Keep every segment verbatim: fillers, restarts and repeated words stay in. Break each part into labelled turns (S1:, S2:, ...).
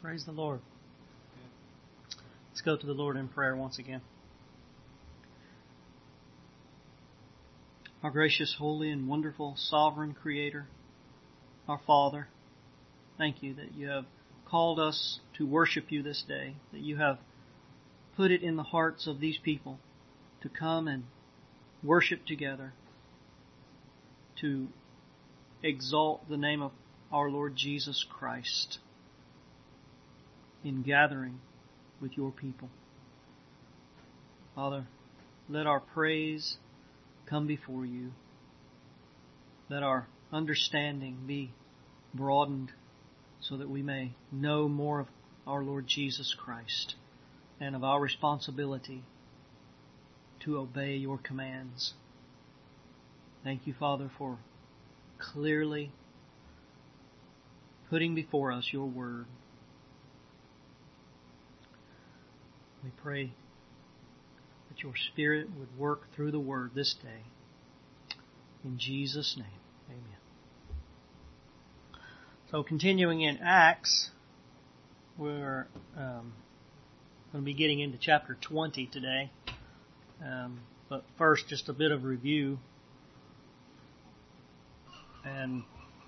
S1: Praise the Lord. Let's go to the Lord in prayer once again. Our gracious, holy, and wonderful, sovereign Creator, our Father, thank you that you have called us to worship you this day, that you have put it in the hearts of these people to come and worship together, to exalt the name of our Lord Jesus Christ in gathering with your people. Father, let our praise come before you. Let our understanding be broadened so that we may know more of our Lord Jesus Christ and of our responsibility to obey your commands. Thank you, Father, for clearly putting before us your word. We pray that your Spirit would work through the word this day. In Jesus' name, amen. So continuing in Acts, we're um, going to be getting into chapter twenty today. Um, but first, just a bit of review. And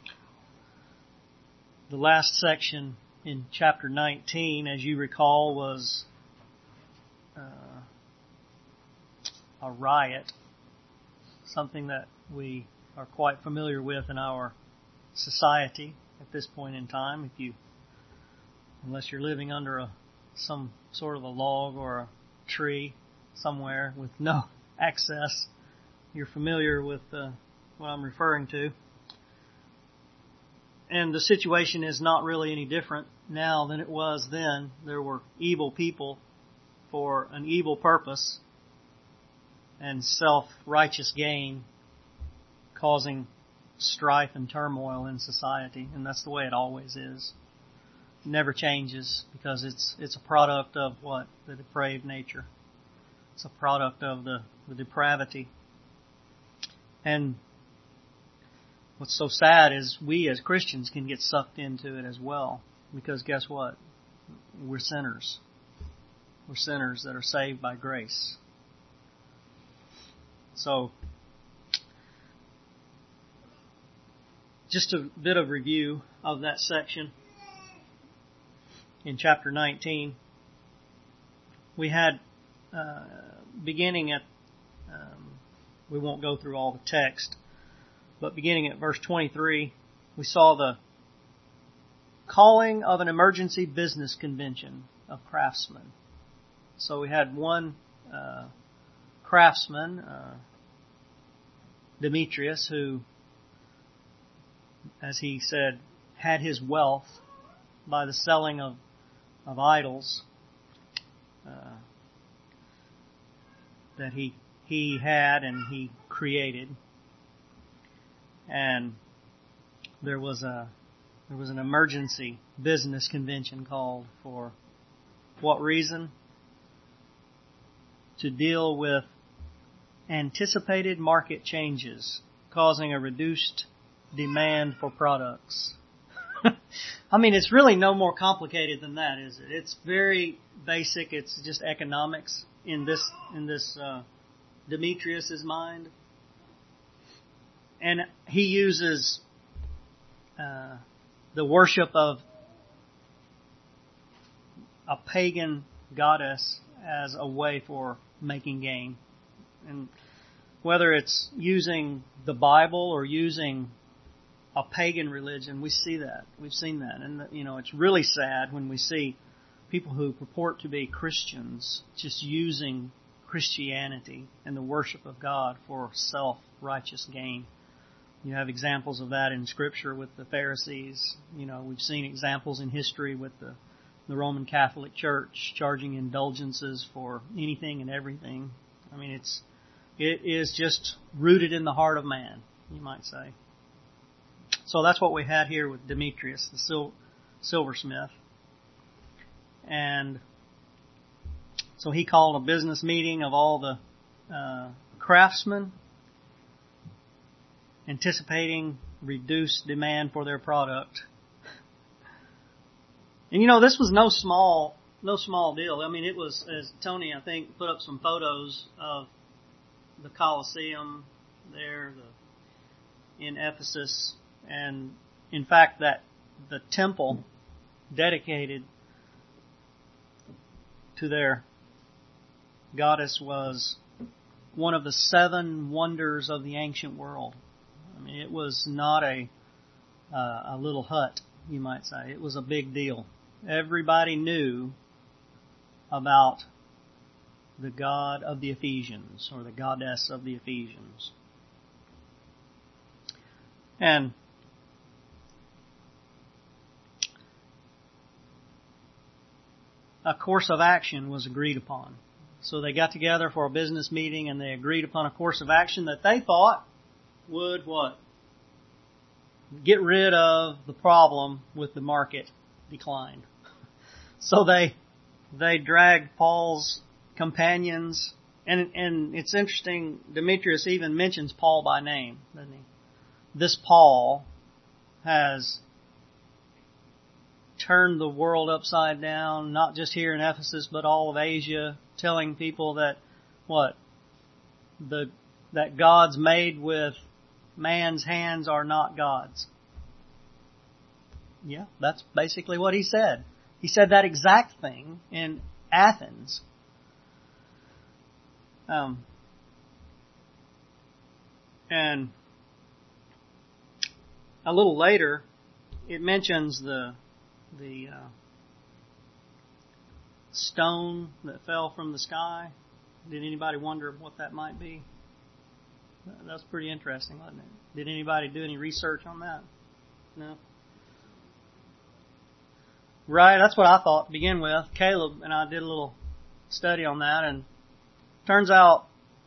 S1: the last section in chapter nineteen, as you recall, was uh, a riot, something that we are quite familiar with in our society at this point in time. If you, unless you're living under a some sort of a log or a tree somewhere with no access, you're familiar with uh, what I'm referring to. And the situation is not really any different now than it was then. There were evil people for an evil purpose and self-righteous gain causing strife and turmoil in society. And that's the way it always is. It never changes because it's it's a product of what? The depraved nature. It's a product of the, the depravity. And what's so sad is we as Christians can get sucked into it as well. Because guess what? We're sinners. We're sinners that are saved by grace. So, just a bit of review of that section. In chapter nineteen, we had, uh, beginning at, um, we won't go through all the text, but beginning at verse twenty-three, we saw the calling of an emergency business convention of craftsmen. So we had one uh, craftsman, uh, Demetrius, who, as he said, had his wealth by the selling of, of idols uh, that he he had and he created. And there was a there was an emergency business convention called for what reason? To deal with anticipated market changes causing a reduced demand for products. I mean, it's really no more complicated than that, is it? It's very basic. It's just economics in this in this uh, Demetrius's mind. And he uses uh, the worship of a pagan goddess as a way for making gain. And whether it's using the Bible or using a pagan religion, we see that. We've seen that. And, you know, it's really sad when we see people who purport to be Christians just using Christianity and the worship of God for self-righteous gain. You have examples of that in Scripture with the Pharisees. You know, we've seen examples in history with the, the Roman Catholic Church charging indulgences for anything and everything. I mean, it's it is just rooted in the heart of man, you might say. So that's what we had here with Demetrius, the sil- silversmith. And so he called a business meeting of all the uh, craftsmen, anticipating reduced demand for their product. And you know, this was no small, no small deal. I mean, it was, as Tony, I think, put up some photos of the Colosseum there, the, in Ephesus, and in fact, that the temple dedicated to their goddess was one of the seven wonders of the ancient world. I mean, it was not a uh, a little hut, you might say. It was a big deal. Everybody knew about the god of the Ephesians, or the goddess of the Ephesians. And a course of action was agreed upon. So they got together for a business meeting and they agreed upon a course of action that they thought would what? Get rid of the problem with the market decline. So they they dragged Paul's companions, and and it's interesting, Demetrius even mentions Paul by name, doesn't he? This Paul has turned the world upside down, not just here in Ephesus, but all of Asia, telling people that, what? The, that gods made with man's hands are not gods. Yeah, that's basically what he said. He said that exact thing in Athens. Um, and a little later, it mentions the the uh, stone that fell from the sky. Did anybody wonder what that might be? That's pretty interesting, wasn't it? Did anybody do any research on that? No? Right, that's what I thought to begin with. Caleb and I did a little study on that, and turns out,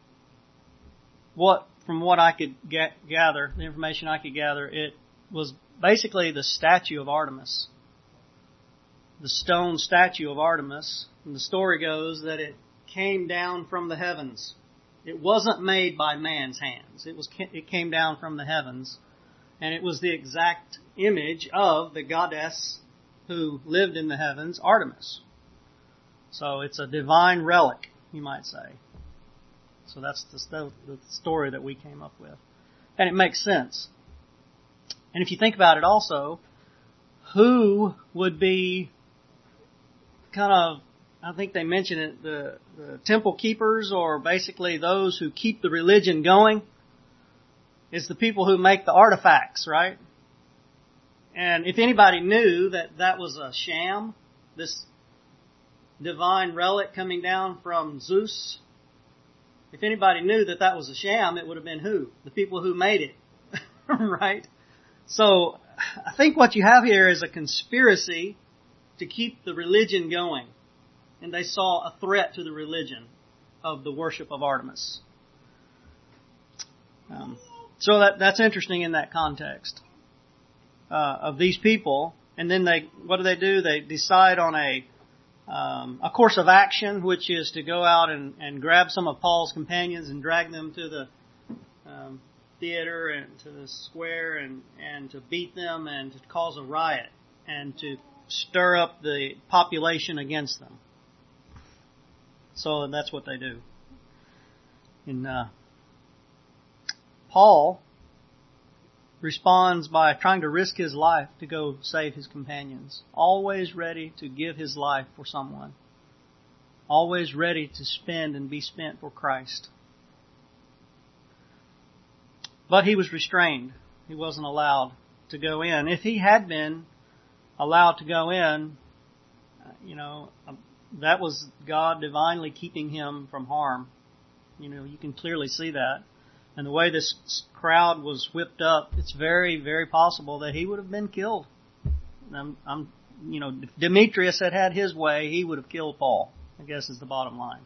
S1: what from what I could get, gather, the information I could gather, it was basically the statue of Artemis. The stone statue of Artemis. And the story goes that it came down from the heavens. It wasn't made by man's hands. It was it came down from the heavens. And it was the exact image of the goddess who lived in the heavens, Artemis. So it's a divine relic, you might say. So that's the, the story that we came up with. And it makes sense. And if you think about it also, who would be kind of, I think they mention it, the, the temple keepers, or basically those who keep the religion going, is the people who make the artifacts, right? And if anybody knew that that was a sham, this divine relic coming down from Zeus, if anybody knew that that was a sham, it would have been who? The people who made it, right? So I think what you have here is a conspiracy to keep the religion going. And they saw a threat to the religion of the worship of Artemis. Um, so that that's interesting in that context uh, of these people. And then they, what do they do? They decide on a um, a course of action, which is to go out and, and grab some of Paul's companions and drag them to the um, theater and to the square and, and to beat them and to cause a riot and to stir up the population against them. So that's what they do. And uh, Paul responds by trying to risk his life to go save his companions. Always ready to give his life for someone. Always ready to spend and be spent for Christ. But he was restrained. He wasn't allowed to go in. If he had been allowed to go in, you know, that was God divinely keeping him from harm. You know, you can clearly see that. And the way this crowd was whipped up, it's very, very possible that he would have been killed. I'm, I'm, you know, if Demetrius had had his way, he would have killed Paul, I guess is the bottom line.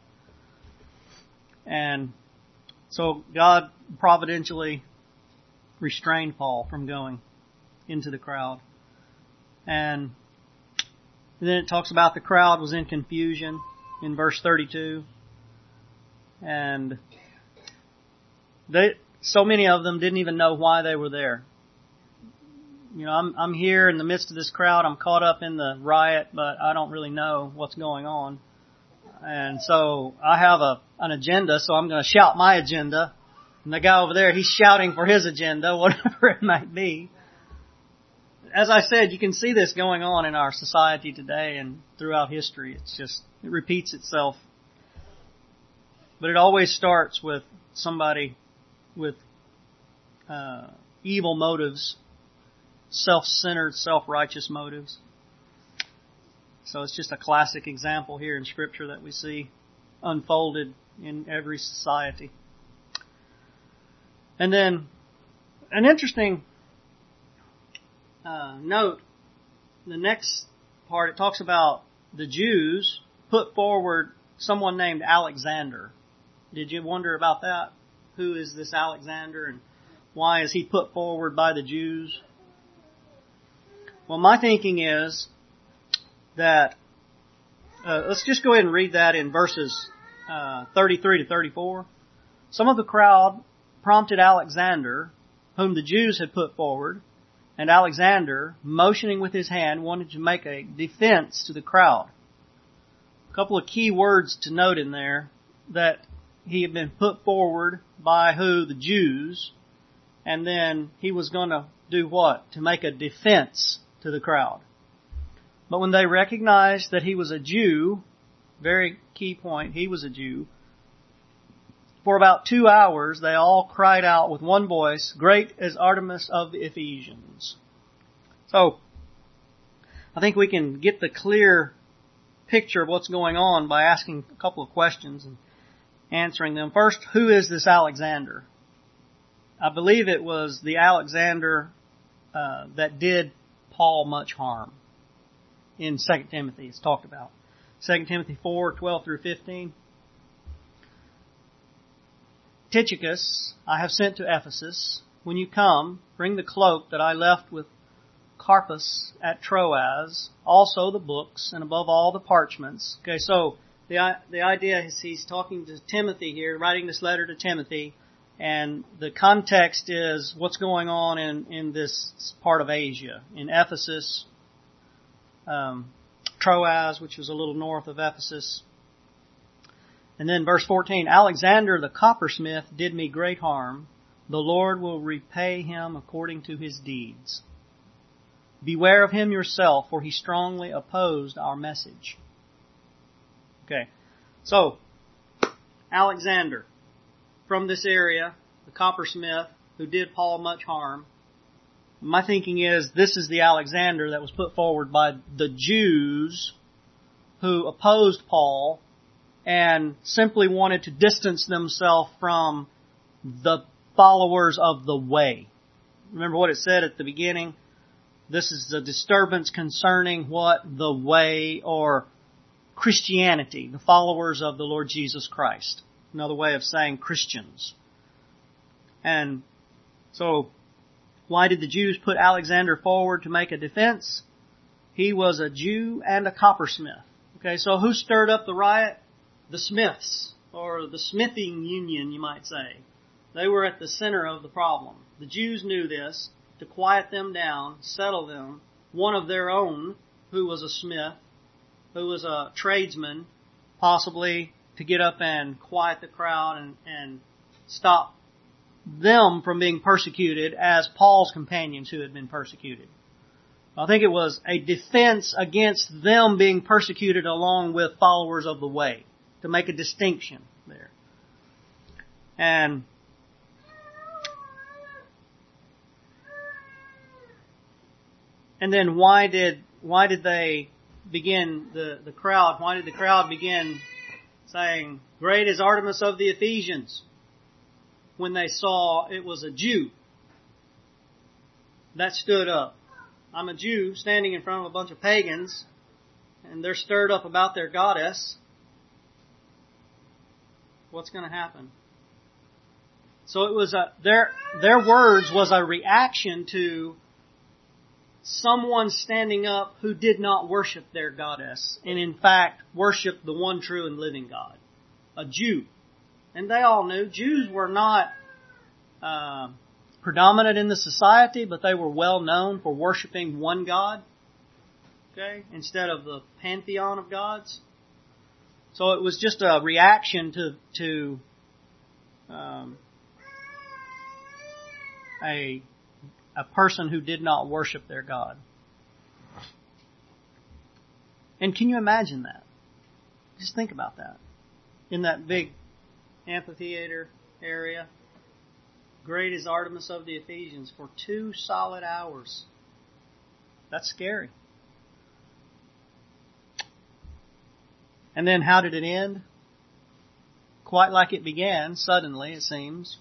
S1: And so God providentially restrained Paul from going into the crowd. And then it talks about the crowd was in confusion in verse thirty-two. And they, so many of them didn't even know why they were there. you know, I'm I'm here in the midst of this crowd. I'm caught up in the riot, but I don't really know what's going on. And so I have a an agenda, so I'm going to shout my agenda. And the guy over there, he's shouting for his agenda, whatever it might be. As I said, you can see this going on in our society today and throughout history. It's just, it repeats itself. But it always starts with somebody with uh, evil motives, self-centered, self-righteous motives. So it's just a classic example here in Scripture that we see unfolded in every society. And then, an interesting uh, note, the next part, it talks about the Jews put forward someone named Alexander. Did you wonder about that? Who is this Alexander and why is he put forward by the Jews? Well, my thinking is that, uh, let's just go ahead and read that in verses uh, thirty-three to thirty-four. Some of the crowd prompted Alexander, whom the Jews had put forward, and Alexander, motioning with his hand, wanted to make a defense to the crowd. A couple of key words to note in there, that he had been put forward by who? The Jews, and then he was going to do what? To make a defense to the crowd. But when they recognized that he was a Jew, very key point, he was a Jew, for about two hours they all cried out with one voice, "Great is Artemis of the Ephesians." So, I think we can get the clear picture of what's going on by asking a couple of questions and answering them. First, who is this Alexander? I believe it was the Alexander uh, that did Paul much harm. In Second Timothy, it's talked about. Second Timothy four, twelve through fifteen. Tychicus I have sent to Ephesus. When you come, bring the cloak that I left with Carpus at Troas, also the books, and above all the parchments. Okay, so the the idea is he's talking to Timothy here, writing this letter to Timothy, and the context is what's going on in, in this part of Asia, in Ephesus, um, Troas, which was a little north of Ephesus. And then verse fourteen, Alexander the coppersmith did me great harm. The Lord will repay him according to his deeds. Beware of him yourself, for he strongly opposed our message. Okay, so Alexander, from this area, the coppersmith who did Paul much harm. My thinking is this is the Alexander that was put forward by the Jews who opposed Paul and simply wanted to distance themselves from the followers of the way. Remember what it said at the beginning? This is a disturbance concerning what? The way, or Christianity, the followers of the Lord Jesus Christ. Another way of saying Christians. And so, why did the Jews put Alexander forward to make a defense? He was a Jew and a coppersmith. Okay, so who stirred up the riot? The Smiths, or the smithing union, you might say. They were at the center of the problem. The Jews knew this. To quiet them down, settle them, one of their own, who was a smith, who was a tradesman, possibly to get up and quiet the crowd and, and stop them from being persecuted as Paul's companions who had been persecuted. I think it was a defense against them being persecuted along with followers of the way, to make a distinction there. And and then why did why did they begin the, the crowd? Why did the crowd begin saying, "Great is Artemis of the Ephesians," when they saw it was a Jew that stood up? I'm a Jew standing in front of a bunch of pagans, and they're stirred up about their goddess. What's going to happen? So it was a, their, their words was a reaction to someone standing up who did not worship their goddess, and in fact worshiped the one true and living God. A Jew. And they all knew Jews were not uh, predominant in the society, but they were well known for worshiping one God, okay, instead of the pantheon of gods. So it was just a reaction to to um, a a person who did not worship their God. And can you imagine that? Just think about that. In that big amphitheater area, great is Artemis of the Ephesians, for two solid hours. That's scary. And then how did it end? Quite like it began, suddenly it seems.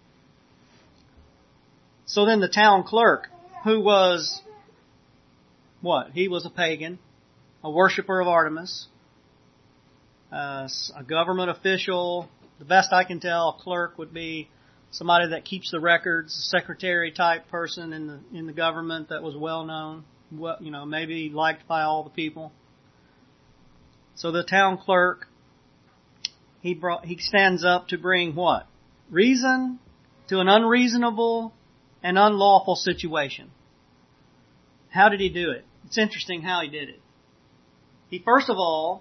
S1: So then the town clerk, who was, what? He was a pagan, a worshiper of Artemis, uh, a government official. The best I can tell, a clerk would be somebody that keeps the records, a secretary type person in the in the government that was well known, well, you know, maybe liked by all the people. So the town clerk, he brought he stands up to bring what? Reason to an unreasonable and unlawful situation. How did he do it? It's interesting how he did it. He first of all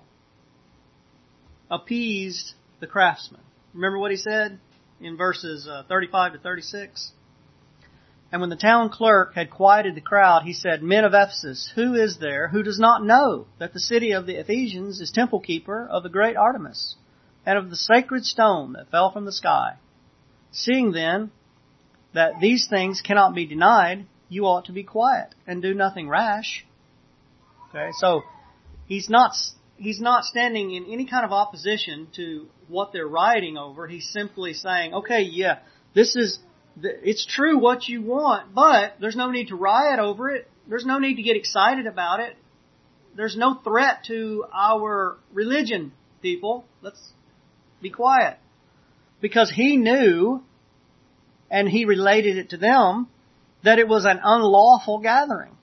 S1: appeased the craftsmen. Remember what he said in verses uh, thirty-five to thirty-six? And when the town clerk had quieted the crowd, he said, Men of Ephesus, who is there who does not know that the city of the Ephesians is temple keeper of the great Artemis and of the sacred stone that fell from the sky? Seeing then that these things cannot be denied, you ought to be quiet and do nothing rash. Okay, so he's not he's not standing in any kind of opposition to what they're rioting over. He's simply saying, okay, yeah, this is it's true what you want, but there's no need to riot over it. There's no need to get excited about it. There's no threat to our religion, people. Let's be quiet. Because he knew, and he related it to them, that it was an unlawful gathering.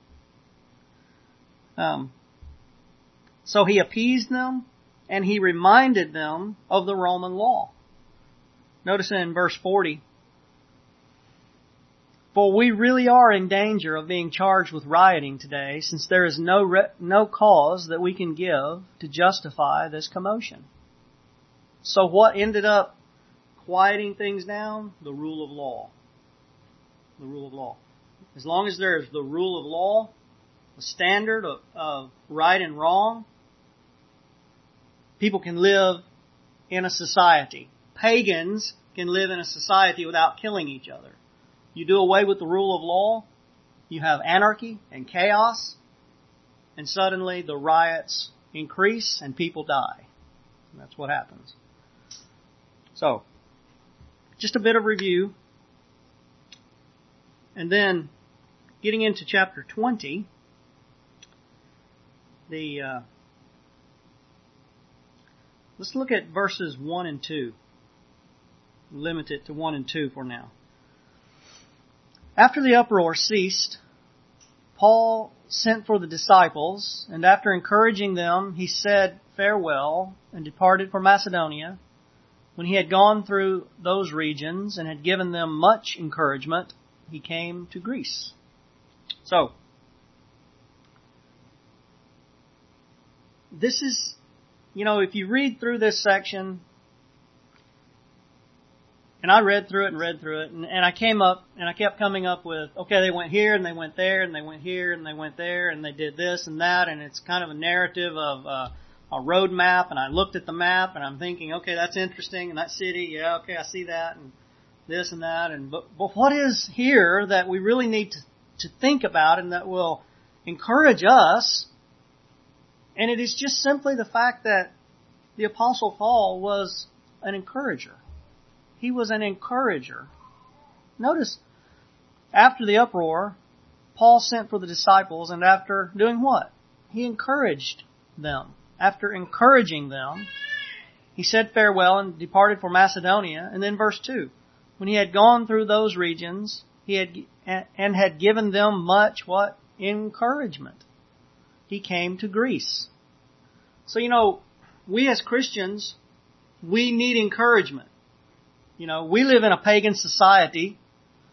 S1: Um, so he appeased them, and he reminded them of the Roman law. Notice in verse forty, For we really are in danger of being charged with rioting today, since there is no re- no cause that we can give to justify this commotion. So what ended up quieting things down? The rule of law. The rule of law. As long as there is the rule of law, the standard of, of right and wrong, people can live in a society. Pagans can live in a society without killing each other. You do away with the rule of law, you have anarchy and chaos, and suddenly the riots increase and people die. And that's what happens. So, just a bit of review. And then, getting into chapter twenty, the uh, let's look at verses one and two. Limit it to one and two for now. After the uproar ceased, Paul sent for the disciples, and after encouraging them, he said farewell and departed for Macedonia. When he had gone through those regions and had given them much encouragement, he came to Greece. So, this is, you know, if you read through this section, and I read through it and read through it, and, and I came up, and I kept coming up with, okay, they went here, and they went there, and they went here, and they went there, and they did this and that, and it's kind of a narrative of uh, a road map, and I looked at the map, and I'm thinking, okay, that's interesting, and that city, yeah, okay, I see that, and this and that, and but, but what is here that we really need to, to think about and that will encourage us? And it is just simply the fact that the Apostle Paul was an encourager. He was an encourager. Notice, after the uproar, Paul sent for the disciples, and after doing what? He encouraged them. After encouraging them, he said farewell and departed for Macedonia. And then verse two, when he had gone through those regions, he had and had given them much what? Encouragement. He came to Greece. So, you know, we as Christians, we need encouragement. You know, we live in a pagan society,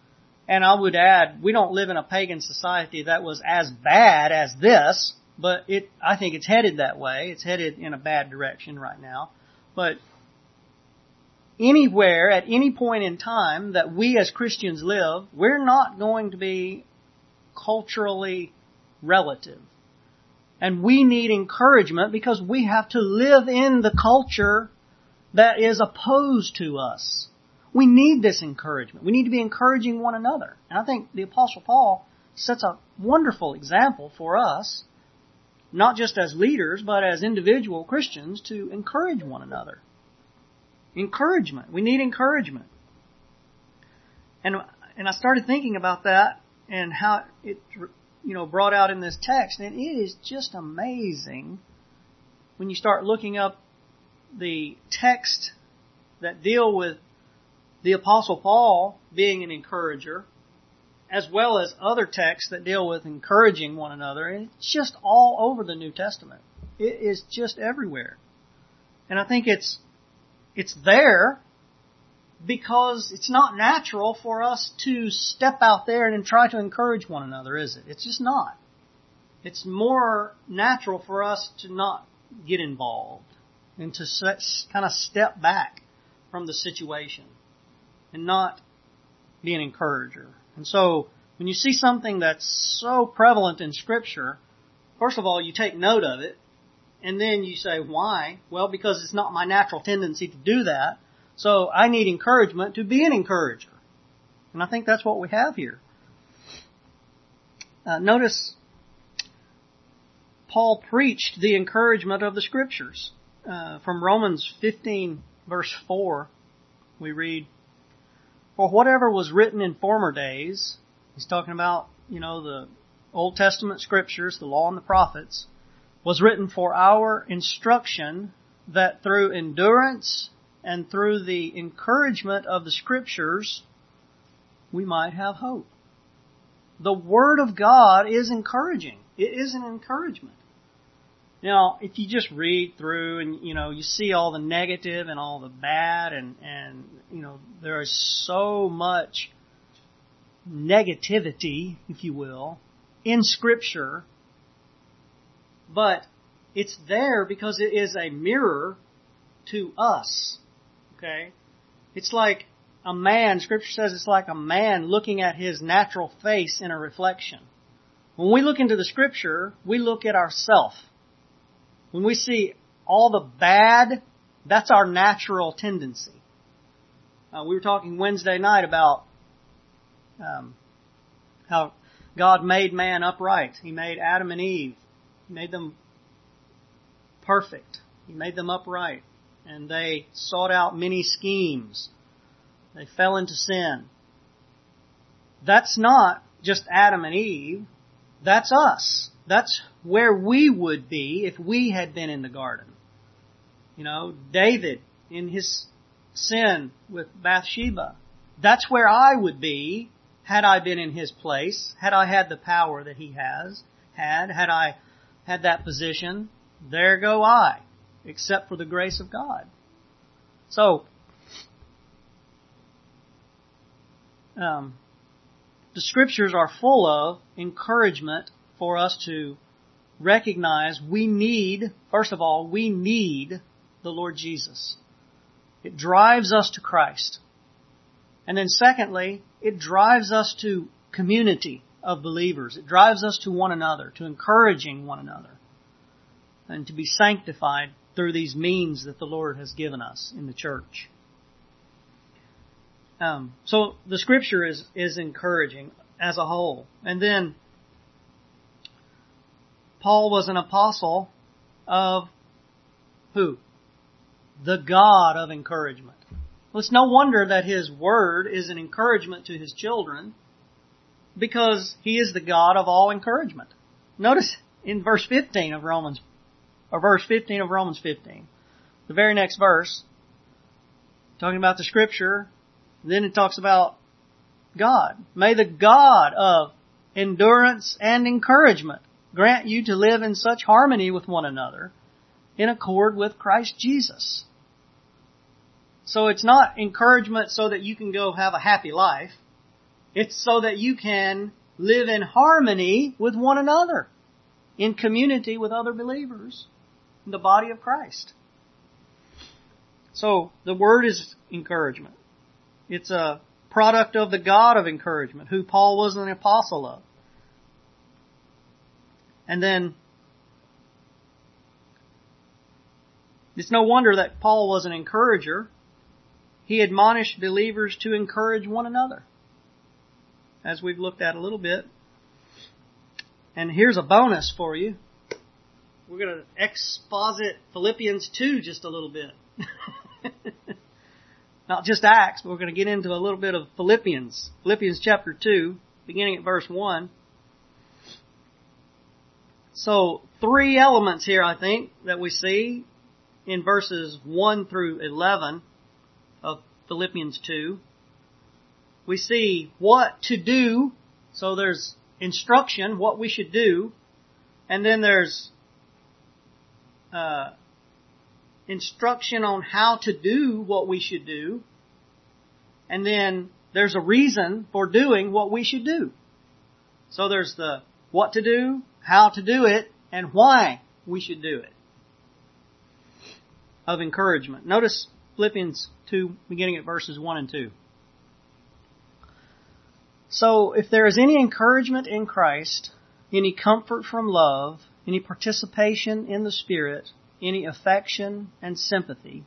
S1: And I would add, we don't live in a pagan society that was as bad as this, but it, I think it's headed that way. It's headed in a bad direction right now. But anywhere, at any point in time that we as Christians live, we're not going to be culturally relative. And we need encouragement because we have to live in the culture that is opposed to us. We need this encouragement. We need to be encouraging one another. And I think the Apostle Paul sets a wonderful example for us, not just as leaders, but as individual Christians, to encourage one another. Encouragement. We need encouragement. And and I started thinking about that and how it, you know, brought out in this text. And it is just amazing when you start looking up the text that deal with the Apostle Paul being an encourager, as well as other texts that deal with encouraging one another. And it's just all over the New Testament. It is just everywhere. And I think it's it's there because it's not natural for us to step out there and try to encourage one another, is it? It's just not. It's more natural for us to not get involved and to kind of step back from the situation and not be an encourager. And so, when you see something that's so prevalent in Scripture, first of all, you take note of it, and then you say, why? Well, because it's not my natural tendency to do that, so I need encouragement to be an encourager. And I think that's what we have here. Uh, notice, Paul preached the encouragement of the Scriptures. Uh, from Romans fifteen, verse four, we read, "For whatever was written in former days," he's talking about, you know, the Old Testament Scriptures, the law and the prophets, "was written for our instruction, that through endurance and through the encouragement of the Scriptures, we might have hope." The Word of God is encouraging. It is an encouragement. Now, if you just read through and, you know, you see all the negative and all the bad and, and you know, there is so much negativity, if you will, in Scripture, but it's there because it is a mirror to us, okay? It's like a man, Scripture says it's like a man looking at his natural face in a reflection. When we look into the Scripture, we look at ourselves. When we see all the bad, that's our natural tendency. Uh, we were talking Wednesday night about um, how God made man upright. He made Adam and Eve. He made them perfect. He made them upright. And they sought out many schemes. They fell into sin. That's not just Adam and Eve. That's us. That's where we would be if we had been in the garden. You know, David in his sin with Bathsheba. That's where I would be had I been in his place, had I had the power that he has had, had I had that position. There go I, except for the grace of God. So, um, the Scriptures are full of encouragement for us to recognize we need, first of all, we need the Lord Jesus. It drives us to Christ. And then secondly, it drives us to community of believers. It drives us to one another, to encouraging one another, and to be sanctified through these means that the Lord has given us in the church. Um, so the Scripture is, is encouraging as a whole. And then Paul was an apostle of who? The God of encouragement. Well, it's no wonder that his word is an encouragement to his children, because he is the God of all encouragement. Notice in verse fifteen of Romans, or verse fifteen of Romans fifteen, the very next verse, talking about the Scripture, then it talks about God. May the God of endurance and encouragement grant you to live in such harmony with one another, in accord with Christ Jesus. So it's not encouragement so that you can go have a happy life. It's so that you can live in harmony with one another, in community with other believers in the body of Christ. So the word is encouragement. It's a product of the God of encouragement, who Paul was an apostle of. And then it's no wonder that Paul was an encourager. He admonished believers to encourage one another, as we've looked at a little bit. And here's a bonus for you. We're going to exposit Philippians two just a little bit. Not just Acts, but we're going to get into a little bit of Philippians. Philippians chapter two, beginning at verse one. So, three elements here, I think, that we see in verses one through eleven of Philippians two. We see what to do. So there's instruction, what we should do. And then there's uh, instruction on how to do what we should do. And then there's a reason for doing what we should do. So there's the what to do, how to do it, and why we should do it. Of encouragement. Notice Philippians two, beginning at verses one and two. So, if there is any encouragement in Christ, any comfort from love, any participation in the Spirit, any affection and sympathy.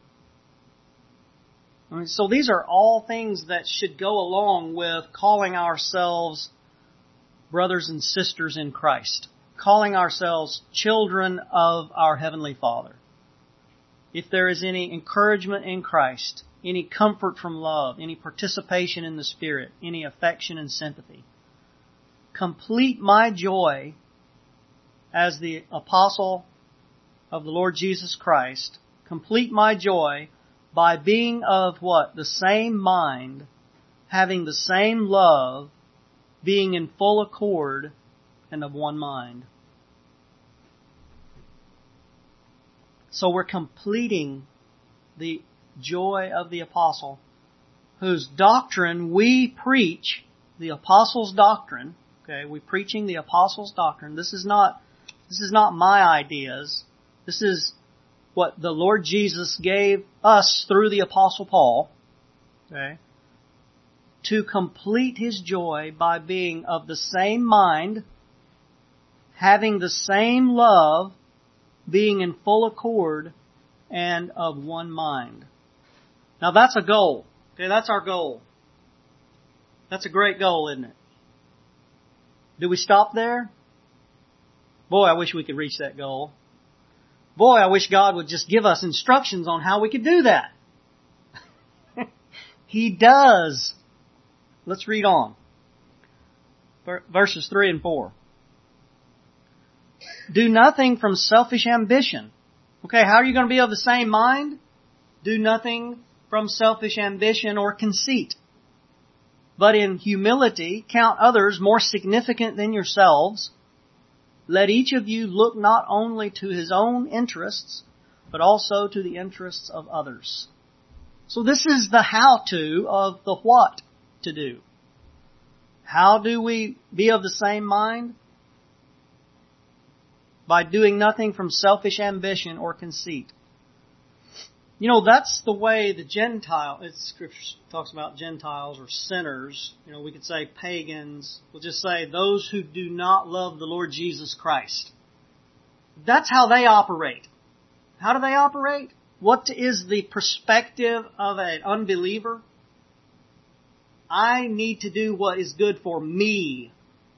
S1: So these are all things that should go along with calling ourselves brothers and sisters in Christ, calling ourselves children of our Heavenly Father. If there is any encouragement in Christ, any comfort from love, any participation in the Spirit, any affection and sympathy, complete my joy as the apostle of the Lord Jesus Christ, complete my joy by being of what? The same mind, having the same love, being in full accord and of one mind. So we're completing the joy of the apostle, whose doctrine we preach, the apostles' doctrine. Okay, we're preaching the apostles' doctrine. This is not, this is not my ideas. This is what the Lord Jesus gave us through the apostle Paul. Okay, to complete his joy by being of the same mind, having the same love, being in full accord, and of one mind. Now that's a goal. Okay, that's our goal. That's a great goal, isn't it? Do we stop there? Boy, I wish we could reach that goal. Boy, I wish God would just give us instructions on how we could do that. He does. Let's read on. Verses three and four. Do nothing from selfish ambition. Okay, how are you going to be of the same mind? Do nothing from selfish ambition or conceit, but in humility count others more significant than yourselves. Let each of you look not only to his own interests, but also to the interests of others. So this is the how-to of the what to do. How do we be of the same mind? By doing nothing from selfish ambition or conceit. You know, that's the way the Gentile, it's, Scripture talks about Gentiles or sinners. You know, we could say pagans. We'll just say those who do not love the Lord Jesus Christ. That's how they operate. How do they operate? What is the perspective of an unbeliever? I need to do what is good for me.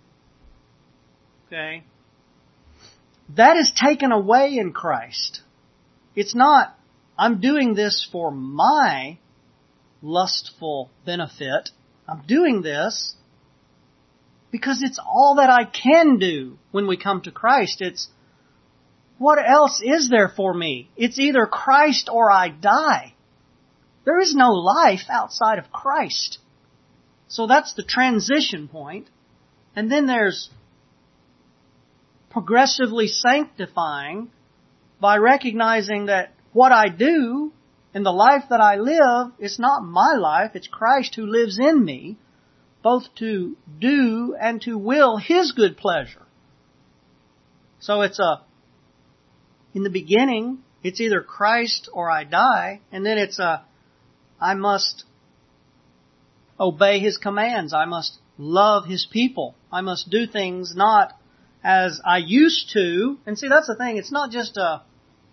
S1: Okay? That is taken away in Christ. It's not, I'm doing this for my lustful benefit. I'm doing this because it's all that I can do when we come to Christ. It's, what else is there for me? It's either Christ or I die. There is no life outside of Christ. So that's the transition point. And then there's progressively sanctifying by recognizing that what I do and the life that I live is not my life, it's Christ who lives in me. both to do and to will His good pleasure. So it's a, in the beginning, it's either Christ or I die, and then it's a, I must obey His commands. I must love His people. I must do things not as I used to. And see, that's the thing. It's not just a,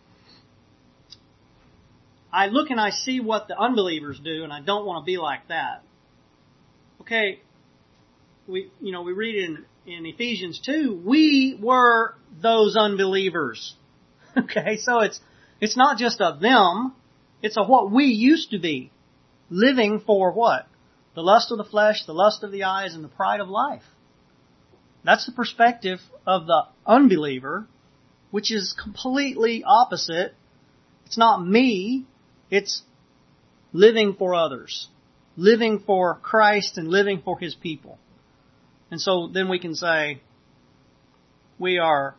S1: I look and I see what the unbelievers do, and I don't want to be like that. Okay, we, you know, we read in, in Ephesians two, we were those unbelievers. Okay, so it's, it's not just a them, it's a what we used to be. Living for what? The lust of the flesh, the lust of the eyes, and the pride of life. That's the perspective of the unbeliever, which is completely opposite. It's not me, it's living for others. Living for Christ and living for His people. And so then we can say, we are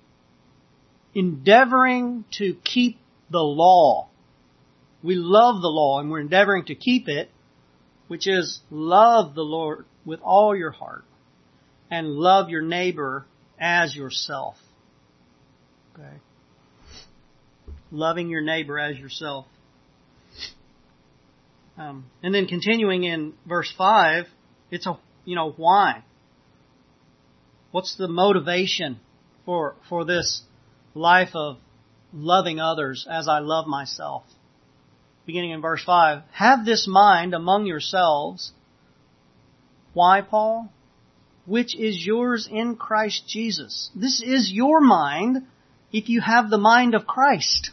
S1: endeavoring to keep the law. We love the law and we're endeavoring to keep it, which is love the Lord with all your heart and love your neighbor as yourself. Okay. Loving your neighbor as yourself. Um, and then continuing in verse five, it's a, you know, why? What's the motivation for, for this life of loving others as I love myself? Beginning in verse five, have this mind among yourselves. Why, Paul? Which is yours in Christ Jesus. This is your mind if you have the mind of Christ.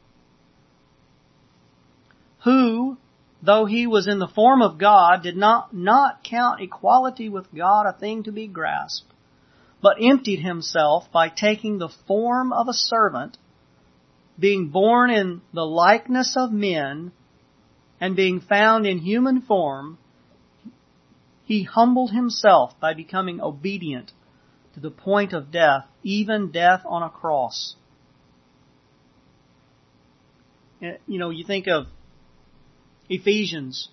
S1: Who, though He was in the form of God, did not, not count equality with God a thing to be grasped, but emptied Himself by taking the form of a servant, being born in the likeness of men, and being found in human form, He humbled Himself by becoming obedient to the point of death, even death on a cross. You know, you think of Ephesians.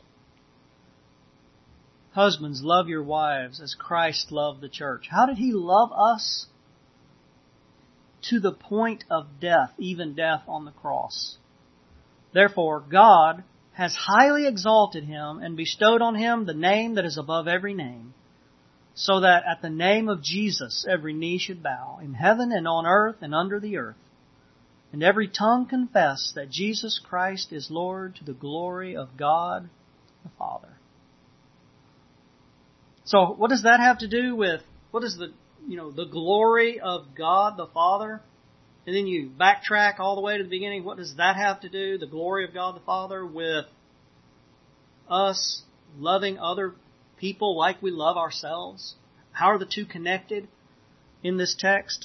S1: Husbands, love your wives as Christ loved the church. How did He love us? To the point of death, even death on the cross. Therefore, God has highly exalted Him and bestowed on Him the name that is above every name, so that at the name of Jesus every knee should bow, in heaven and on earth and under the earth, and every tongue confess that Jesus Christ is Lord, to the glory of God the Father. So what does that have to do with, what is the, you know, the glory of God the Father? And then you backtrack all the way to the beginning. What does that have to do, the glory of God the Father, with us loving other people like we love ourselves? How are the two connected in this text?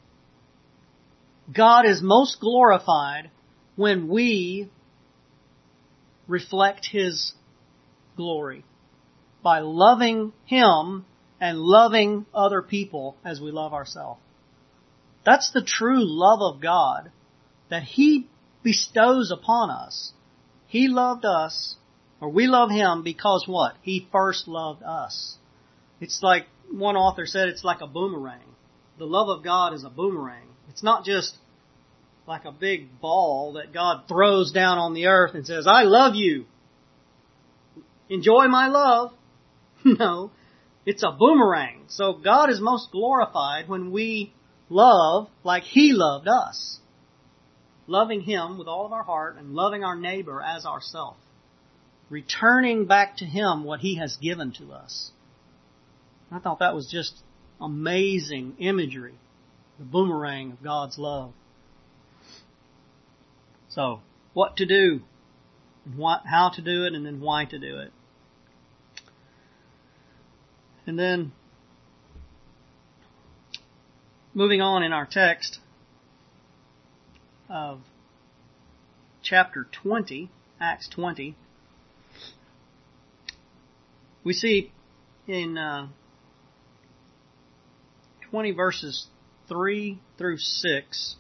S1: God is most glorified when we reflect His glory by loving Him and loving other people as we love ourselves. That's the true love of God that He bestows upon us. He loved us, or we love Him because what? He first loved us. It's like one author said, it's like a boomerang. The love of God is a boomerang. It's not just like a big ball that God throws down on the earth and says, I love you. Enjoy my love. No, it's a boomerang. So God is most glorified when we love like He loved us. Loving Him with all of our heart and loving our neighbor as ourself. Returning back to Him what He has given to us. I thought that was just amazing imagery. The boomerang of God's love. So, what to do, and what, how to do it, and then why to do it. And then, moving on in our text of chapter twenty, Acts twenty, we see in uh, twenty verses three through six,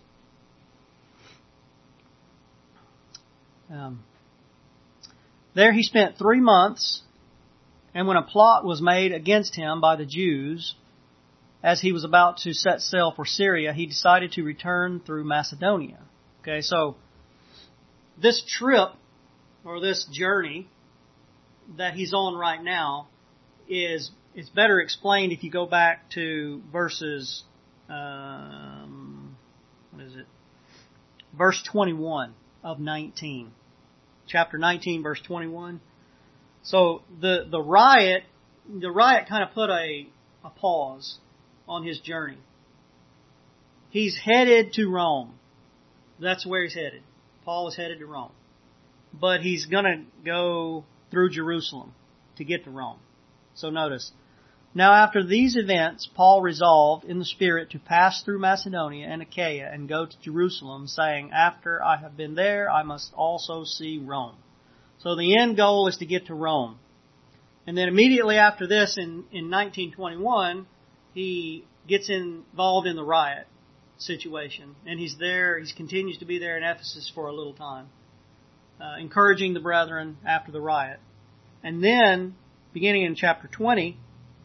S1: um, there he spent three months And when a plot was made against him by the Jews, as he was about to set sail for Syria, he decided to return through Macedonia. Okay, so this trip, or this journey that he's on right now, is it's better explained if you go back to verses, um, what is it? Verse twenty-one of nineteen. Chapter nineteen, verse twenty-one. So the, the riot, the riot kind of put a, a pause on his journey. He's headed to Rome. That's where he's headed. Paul is headed to Rome. But he's going to go through Jerusalem to get to Rome. So notice, now after these events, Paul resolved in the Spirit to pass through Macedonia and Achaia and go to Jerusalem, saying, after I have been there, I must also see Rome. So the end goal is to get to Rome. And then immediately after this, in, in nineteen twenty-one, he gets involved in the riot situation. And he's there, he continues to be there in Ephesus for a little time, uh, encouraging the brethren after the riot. And then, beginning in chapter twenty,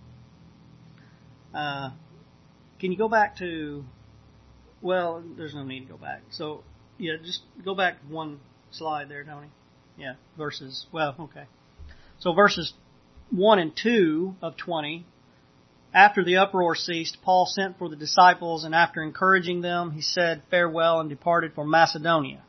S1: uh, can you go back to, well, there's no need to go back. So, yeah, just go back one slide there, Tony. Yeah, verses, well, okay. So verses one and two of twenty, after the uproar ceased, Paul sent for the disciples, and after encouraging them, he said farewell and departed for Macedonia.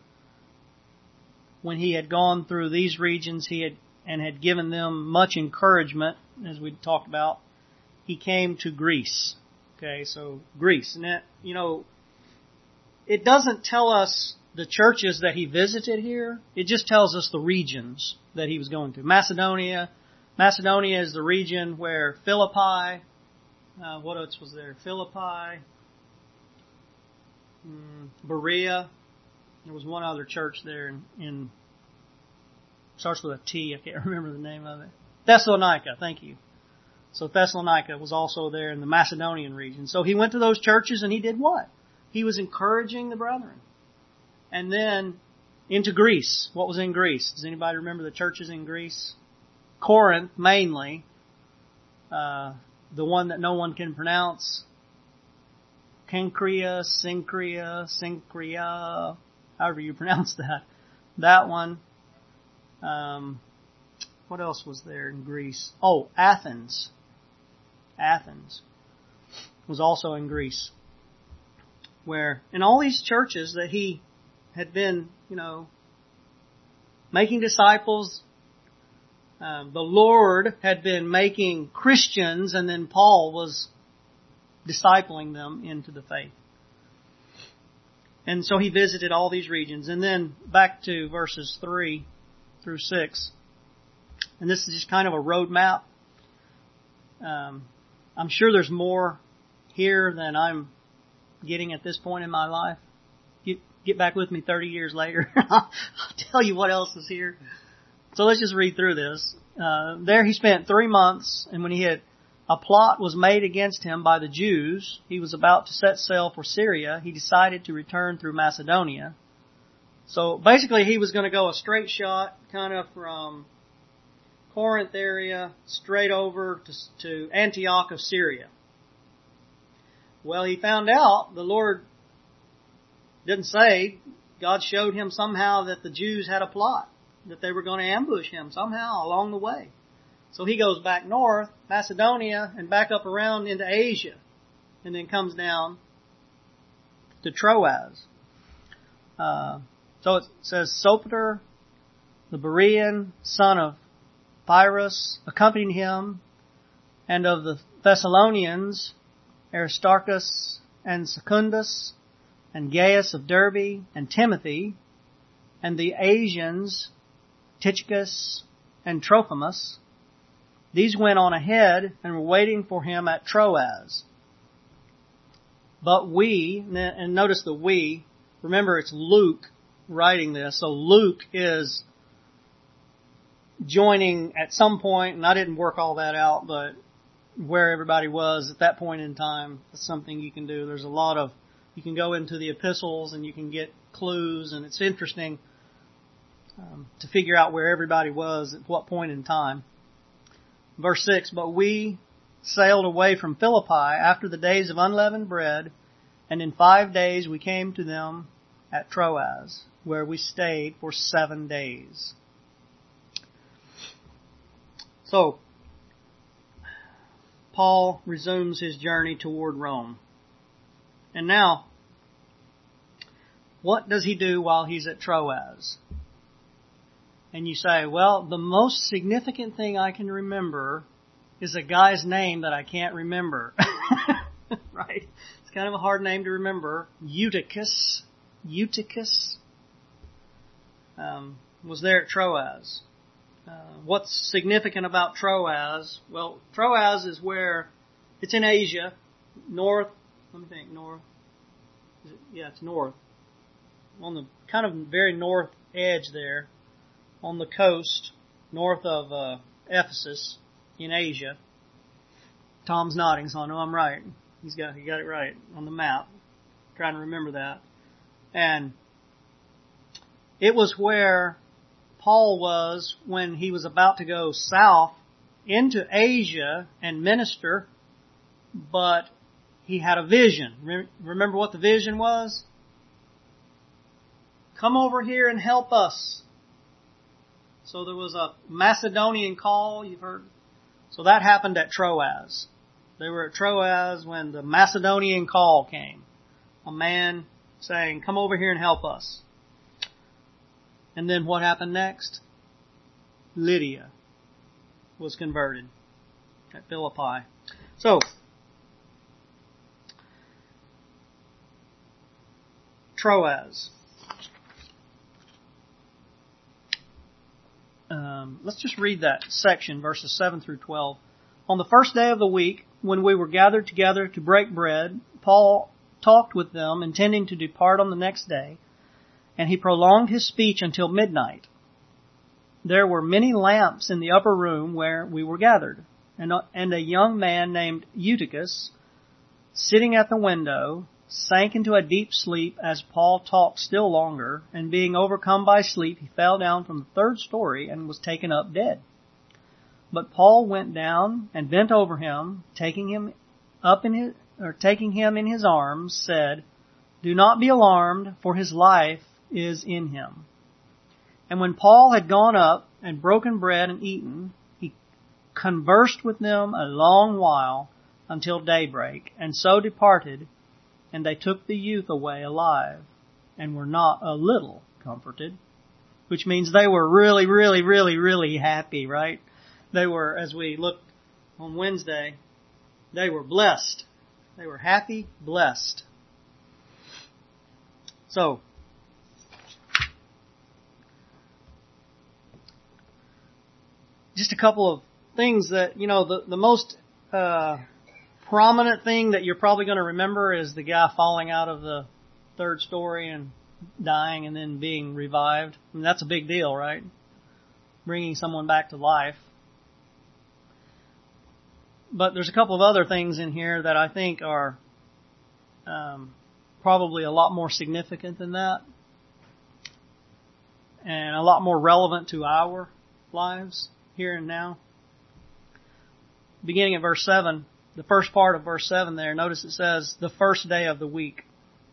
S1: When he had gone through these regions, he had and had given them much encouragement, as we talked about, he came to Greece. Okay, so Greece. And that, you know, it doesn't tell us the churches that he visited here. It just tells us the regions that he was going to. Macedonia. Macedonia is the region where Philippi, uh, what else was there? Philippi, um, Berea. There was one other church there in, in, starts with a T. I can't remember the name of it. Thessalonica. Thank you. So Thessalonica was also there in the Macedonian region. So he went to those churches and he did what? He was encouraging the brethren. And then into Greece. What was in Greece? Does anybody remember the churches in Greece? Corinth, mainly. Uh, the one that no one can pronounce. Cenchrea, Synchrea, Synchrea, however you pronounce that. That one. Um, what else was there in Greece? Oh, Athens. Athens was also in Greece. Where, in all these churches that he had been, you know, making disciples, uh, the Lord had been making Christians, and then Paul was discipling them into the faith. And so he visited all these regions. And then back to verses three through six. And this is just kind of a roadmap. Um, I'm sure there's more here than I'm getting at this point in my life. Get, get back with me thirty years later. I'll tell you what else is here. So let's just read through this. Uh, there he spent three months, and when he had a plot was made against him by the Jews, he was about to set sail for Syria. He decided to return through Macedonia. So basically he was going to go a straight shot kind of from Corinth area straight over to, to Antioch of Syria. Well, he found out the Lord didn't say. God showed him somehow that the Jews had a plot, that they were going to ambush him somehow along the way. So he goes back north, Macedonia, and back up around into Asia, and then comes down to Troas. Uh, so it says, Sopater, the Berean, son of Pyrrhus, accompanied him, and of the Thessalonians, Aristarchus and Secundus, and Gaius of Derbe, and Timothy, and the Asians, Tychicus and Trophimus. These went on ahead and were waiting for him at Troas. But we, and notice the we, remember it's Luke writing this, so Luke is joining at some point, and I didn't work all that out, but where everybody was at that point in time, that's something you can do. There's a lot of, you can go into the epistles and you can get clues, and it's interesting um, to figure out where everybody was at what point in time. Verse six, but we sailed away from Philippi after the days of unleavened bread, and in five days we came to them at Troas, where we stayed for seven days. So, Paul resumes his journey toward Rome. And now, what does he do while he's at Troas? And you say, well, the most significant thing I can remember is a guy's name that I can't remember. Right? It's kind of a hard name to remember. Eutychus. Eutychus um, was there at Troas. Uh, what's significant about Troas? Well, Troas is where, it's in Asia, north, let me think, north, is it, yeah, it's north, on the kind of very north edge there, on the coast, north of uh, Ephesus, in Asia. Tom's nodding, so I know I'm right. He's got, he got it right on the map. I'm trying to remember that. And it was where Paul was when he was about to go south into Asia and minister, but he had a vision. Remember what the vision was? Come over here and help us. So there was a Macedonian call, you've heard. So that happened at Troas. They were at Troas when the Macedonian call came. A man saying, come over here and help us. And then what happened next? Lydia was converted at Philippi. So, Troas. Um, let's just read that section, verses seven through twelve. On the first day of the week, when we were gathered together to break bread, Paul talked with them, intending to depart on the next day, and he prolonged his speech until midnight. There were many lamps in the upper room where we were gathered, and a, and a young man named Eutychus, sitting at the window, sank into a deep sleep as Paul talked still longer, and being overcome by sleep, he fell down from the third story and was taken up dead. But Paul went down and bent over him, taking him up in his, or taking him in his arms, said, do not be alarmed, for his life is in him. And when Paul had gone up and broken bread and eaten, he conversed with them a long while until daybreak, and so departed, and they took the youth away alive, and were not a little comforted, which means they were really, really, really, really happy, right? They were, as we looked on Wednesday, they were blessed. They were happy, blessed. So, just a couple of things that, you know, the, the most uh, prominent thing that you're probably going to remember is the guy falling out of the third story and dying and then being revived. I mean, that's a big deal, right? Bringing someone back to life. But there's a couple of other things in here that I think are um, probably a lot more significant than that, and a lot more relevant to our lives here and now. Beginning at verse seven, the first part of verse seven there, notice it says, the first day of the week.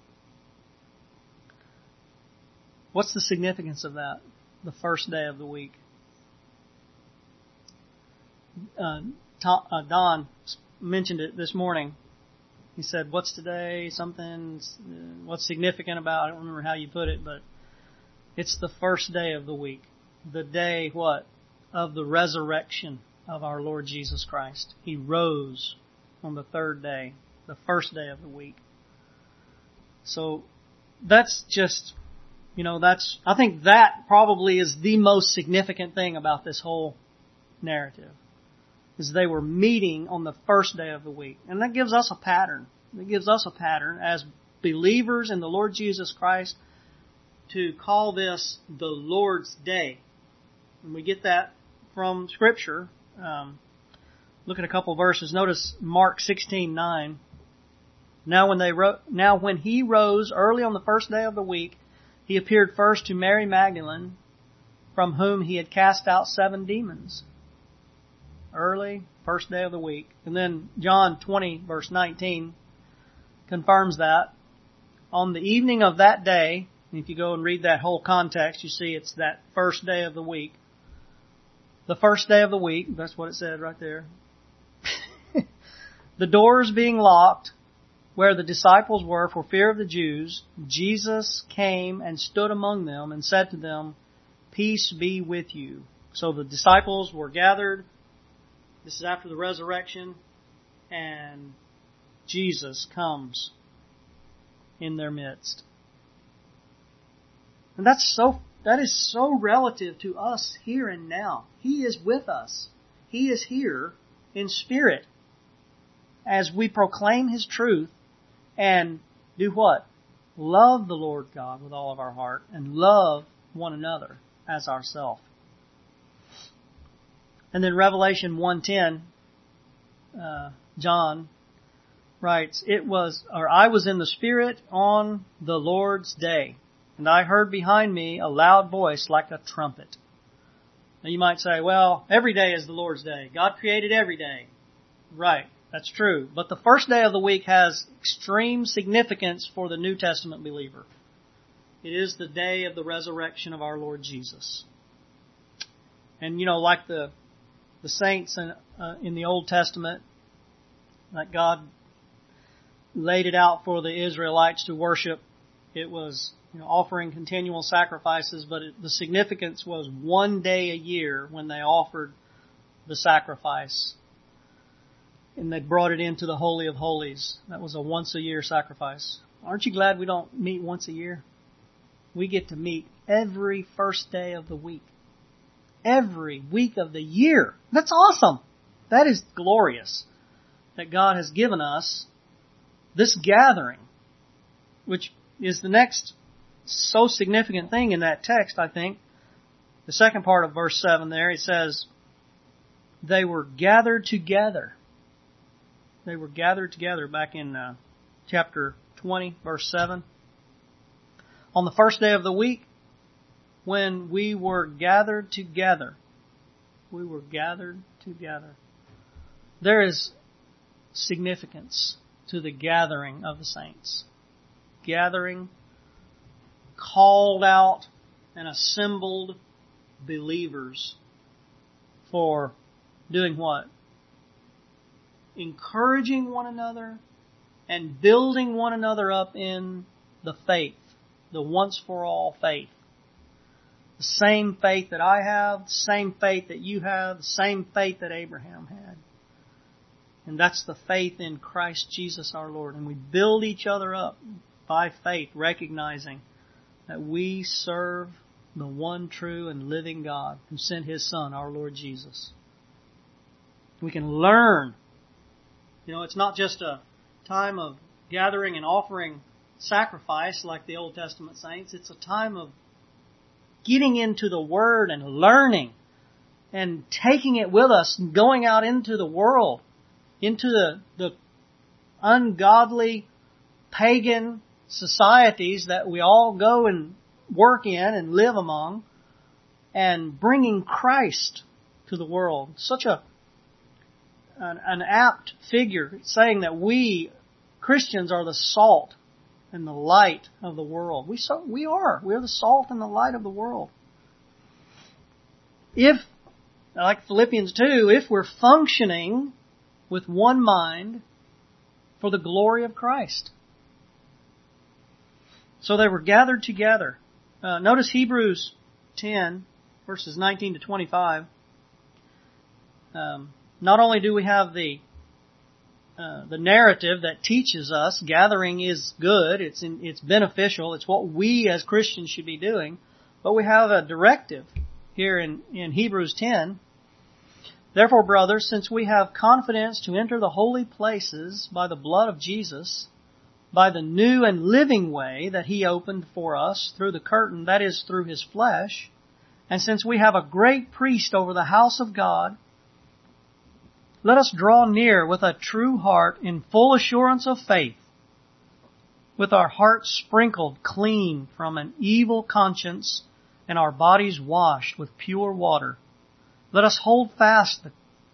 S1: What's the significance of that? The first day of the week. Uh, Tom, uh, Don mentioned it this morning. He said, what's today? Something, uh, what's significant about, I don't remember how you put it, but it's the first day of the week. The day, what? Of the resurrection of our Lord Jesus Christ. He rose on the third day, the first day of the week. So that's just, you know, that's, I think that probably is the most significant thing about this whole narrative, is they were meeting on the first day of the week. And that gives us a pattern. It gives us a pattern as believers in the Lord Jesus Christ to call this the Lord's Day. And we get that from Scripture. Um, look at a couple of verses. Notice Mark sixteen nine. Now when they ro- now when he rose early on the first day of the week, he appeared first to Mary Magdalene, from whom he had cast out seven demons. early, first day of the week. And then John twenty, verse nineteen, confirms that. On the evening of that day, if you go and read that whole context, you see it's that first day of the week. The first day of the week, that's what it said right there. The doors being locked, where the disciples were for fear of the Jews, Jesus came and stood among them and said to them, "Peace be with you." So the disciples were gathered. This is after the resurrection, and Jesus comes in their midst. And that's so, that is so relative to us here and now. He is with us. He is here in spirit as we proclaim His truth and do what? Love the Lord God with all of our heart and love one another as ourself. And then Revelation one ten, uh, John writes, "It was, or I was in the Spirit on the Lord's day, and I heard behind me a loud voice like a trumpet." Now you might say, well, every day is the Lord's day. God created every day. Right, that's true. But the first day of the week has extreme significance for the New Testament believer. It is the day of the resurrection of our Lord Jesus. And you know, like the the saints in, uh, in the Old Testament, that God laid it out for the Israelites to worship. It was, you know, offering continual sacrifices, but it, the significance was one day a year when they offered the sacrifice. And they brought it into the Holy of Holies. That was a once a year sacrifice. Aren't you glad we don't meet once a year? We get to meet every first day of the week. Every week of the year. That's awesome. That is glorious that God has given us this gathering, which is the next so significant thing in that text, I think. The second part of verse seven there, it says, they were gathered together. They were gathered together back in uh, chapter twenty, verse seven. On the first day of the week, when we were gathered together, we were gathered together. There is significance to the gathering of the saints. Gathering, called out and assembled believers for doing what? Encouraging one another and building one another up in the faith, the once for all faith. The same faith that I have, the same faith that you have, the same faith that Abraham had. And that's the faith in Christ Jesus our Lord. And we build each other up by faith, recognizing that we serve the one true and living God who sent His Son, our Lord Jesus. We can learn. You know, it's not just a time of gathering and offering sacrifice like the Old Testament saints. It's a time of getting into the Word and learning and taking it with us and going out into the world, into the, the ungodly, pagan societies that we all go and work in and live among, and bringing Christ to the world. Such a an, an apt figure saying that we Christians are the salt and the light of the world. We so we are. We are the salt and the light of the world. If, like Philippians two, if we're functioning with one mind for the glory of Christ. So they were gathered together. Uh, notice Hebrews ten, verses nineteen to twenty-five. Um, not only do we have the uh, the narrative that teaches us gathering is good, it's in, it's beneficial, it's what we as Christians should be doing, but we have a directive here in, in Hebrews ten. Therefore, brothers, since we have confidence to enter the holy places by the blood of Jesus, by the new and living way that He opened for us through the curtain, that is, through His flesh, and since we have a great priest over the house of God, let us draw near with a true heart in full assurance of faith, with our hearts sprinkled clean from an evil conscience and our bodies washed with pure water. Let us hold fast the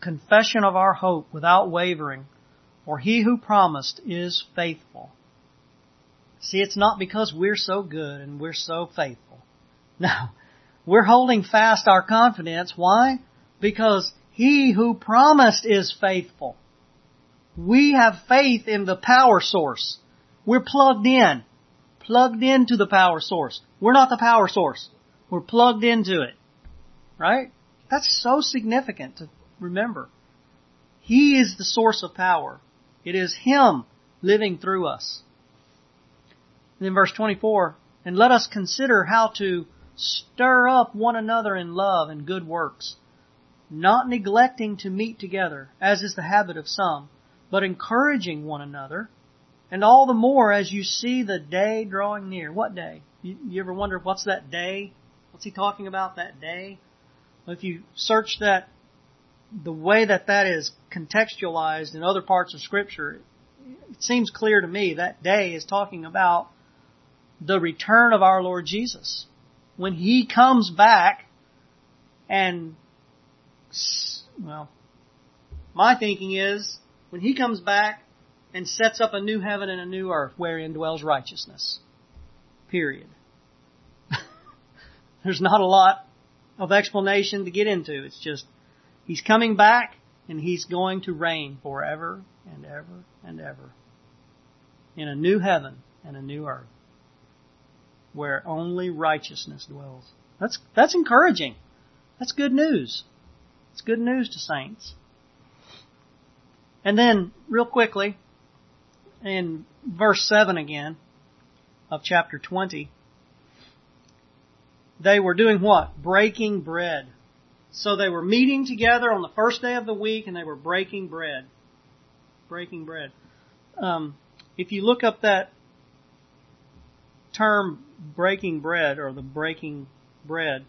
S1: confession of our hope without wavering, for He who promised is faithful. See, it's not because we're so good and we're so faithful. No, we're holding fast our confidence. Why? Because He who promised is faithful. We have faith in the power source. We're plugged in. Plugged into the power source. We're not the power source. We're plugged into it. Right? That's so significant to remember. He is the source of power. It is Him living through us. And then verse twenty-four, and let us consider how to stir up one another in love and good works, not neglecting to meet together, as is the habit of some, but encouraging one another, and all the more as you see the day drawing near. What day? You, you ever wonder what's that day? What's he talking about, that day? Well, if you search that, the way that that is contextualized in other parts of Scripture, it seems clear to me that day is talking about the return of our Lord Jesus. When He comes back and, well, my thinking is, when He comes back and sets up a new heaven and a new earth wherein dwells righteousness. Period. There's not a lot of explanation to get into. It's just, He's coming back and He's going to reign forever and ever and ever in a new heaven and a new earth where only righteousness dwells. That's, that's encouraging. That's good news. It's good news to saints. And then, real quickly, in verse seven again of chapter twenty, they were doing what? Breaking bread. So they were meeting together on the first day of the week and they were breaking bread. Breaking bread. Um, if you look up that term breaking bread, or the breaking bread,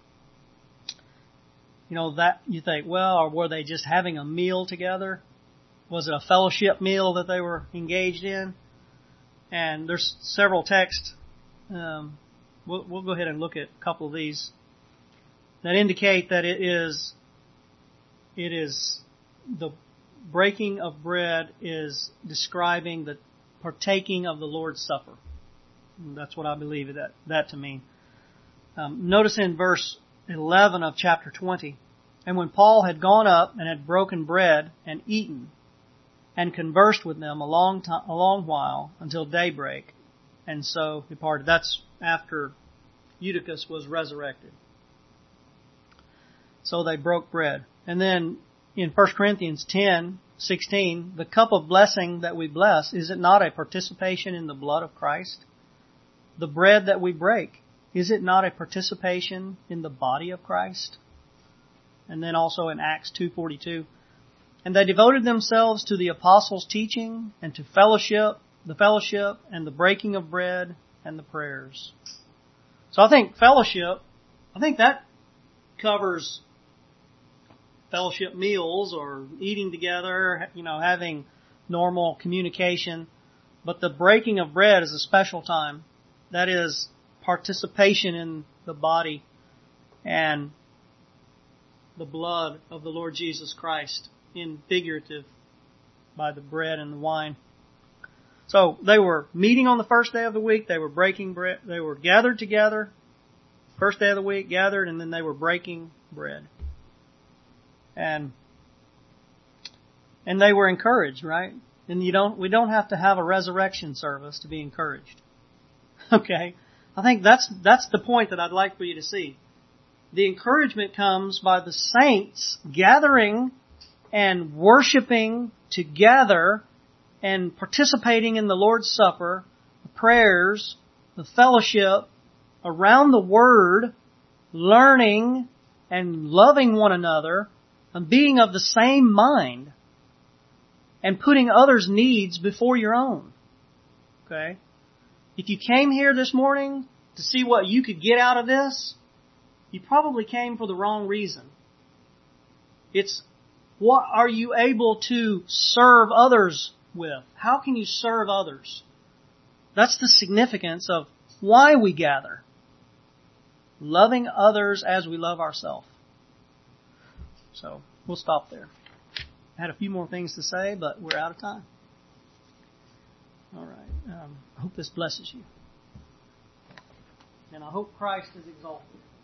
S1: you know, that you think, well, or were they just having a meal together? Was it a fellowship meal that they were engaged in? And there's several texts. Um, we'll, we'll go ahead and look at a couple of these that indicate that it is, it is the breaking of bread is describing the partaking of the Lord's Supper. And that's what I believe that that to mean. Um, notice in verse eleven of chapter twenty, and when Paul had gone up and had broken bread and eaten, and conversed with them a long time, a long while until daybreak, and so departed. That's after Eutychus was resurrected. So they broke bread. And then in First Corinthians ten sixteen, the cup of blessing that we bless, is it not a participation in the blood of Christ? The bread that we break, is it not a participation in the body of Christ? And then also in Acts two forty-two, and they devoted themselves to the apostles' teaching and to fellowship, the fellowship and the breaking of bread and the prayers. So I think fellowship, I think that covers fellowship meals or eating together, you know, having normal communication. But the breaking of bread is a special time. That is participation in the body and the blood of the Lord Jesus Christ, in figurative by the bread and the wine. So they were meeting on the first day of the week. They were breaking bread. They were gathered together. First day of the week, gathered, and then they were breaking bread. And and they were encouraged, right? And you don't. We don't have to have a resurrection service to be encouraged. Okay, I think that's that's the point that I'd like for you to see. The encouragement comes by the saints gathering and worshiping together and participating in the Lord's Supper, the prayers, the fellowship, around the Word, learning and loving one another, and being of the same mind, and putting others' needs before your own. Okay? If you came here this morning to see what you could get out of this, you probably came for the wrong reason. It's, what are you able to serve others with? How can you serve others? That's the significance of why we gather. Loving others as we love ourselves. So, we'll stop there. had a few more things to say, but we're out of time. All right. Um, I hope this blesses you. And I hope Christ is exalted.